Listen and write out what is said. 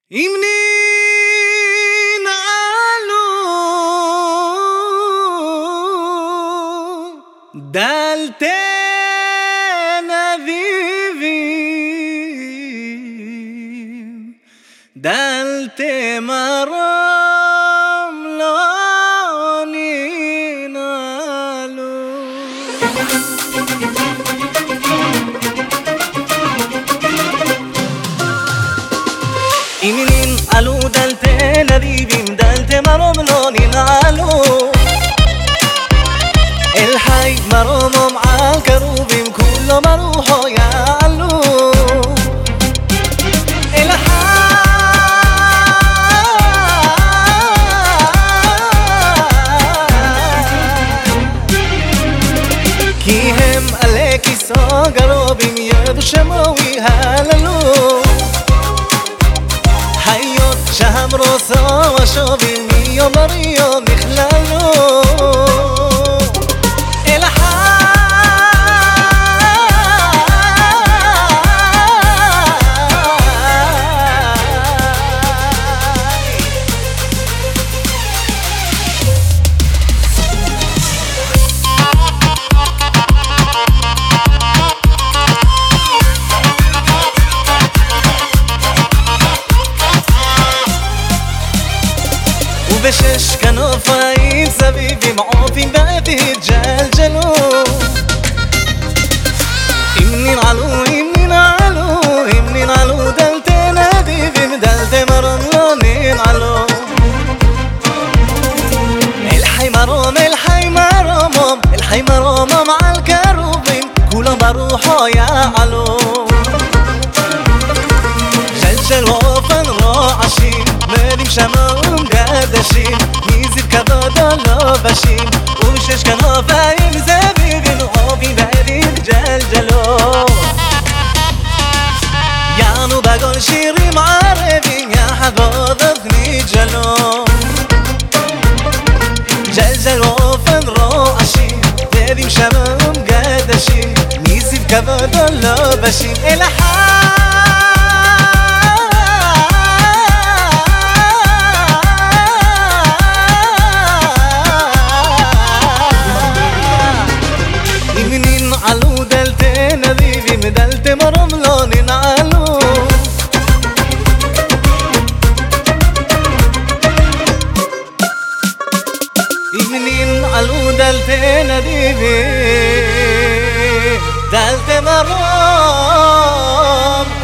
Imnin alu dalte navivim dalte maram lo ninalu Imnin alu dalte navivim dalte maram lo ninalu الحي مرمم عالكروبين كل ما روحه يعلو כי הם עלי כיסו גרובים ידעו שמוי הללו חיות שם רוסו ושובים מיום לריום נכללו ובשש כנופיים סביבים עופים והתג'לג'לו אם ננעלו דלתי נדיבים דלתי מרום לא ננעלו אל חי מרומם על קרובים כולם ברוחו יעלו זלזל ואופן רועשים מרים שמם גדשים מזיו כבוד הלובשים ושש כנופיים זביבים עופים והתג'לג'לו יענו בגול שירים ערבים יחבוד נתג'לו זלזל ואופן רועשים מרים שמם גדשים מזיו כבוד הלובשים אל החי دلت مرم لو ننعلو إمنين علو دلت نديبي دلت مرم